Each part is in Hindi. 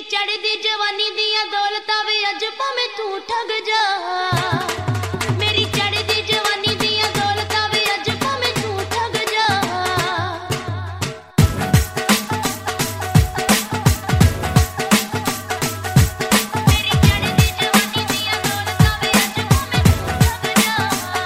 चढ़दी जवानी दिया दौलता वे अज भावें तू ठग जा। मेरी चढ़दी जवानी दिया दौलता वे अज भावें तू ठग जा। मेरी चढ़दी जवानी दिया दौलता वे अज भावें तू ठग जा।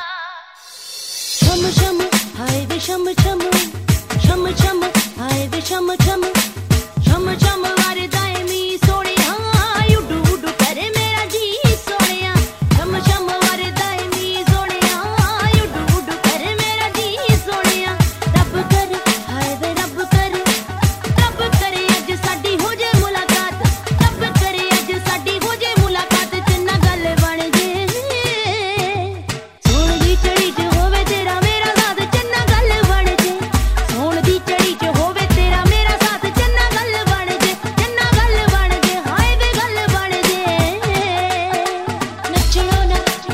शम शम हाय वे शम शम शम शम हाय वे शम शम शम शम वारे दायमी सोनिया उडू उडू करे मेरा जी सोनिया। शम शम वारे दायमी सोनिया उडू उडू करे मेरा जी सोनिया। रब कर हाय वे रब करे अज साडी हो जे मुलाकात। रब करे अज साडी हो जे मुलाकात जिन्ना गल बन जे। सोन दी चढ़ी च होवे तेरा मेरा साथ जिन्ना गल बन जे। सोन दी चढ़ी च होवे तेरा मेरा साथ जिन्ना गल बन जे। जिन्ना गल बन जे हाय वे गल बन जे। नचलो ना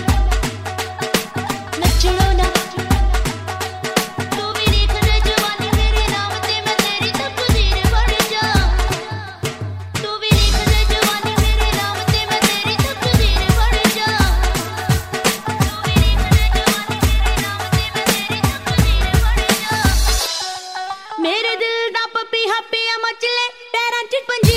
तू भी देख ले जवानी मेरे नाम ते मैं तेरी तकदीर बन जा। तू भी देख ले जवानी मेरे नाम ते मैं तेरी तकदीर बन जा। तू भी देख ले जवानी मेरे नाम ते मैं तेरी तकदीर बन जा। मेरे दिल दा पपीहा पिया मचले पैरां च पंजी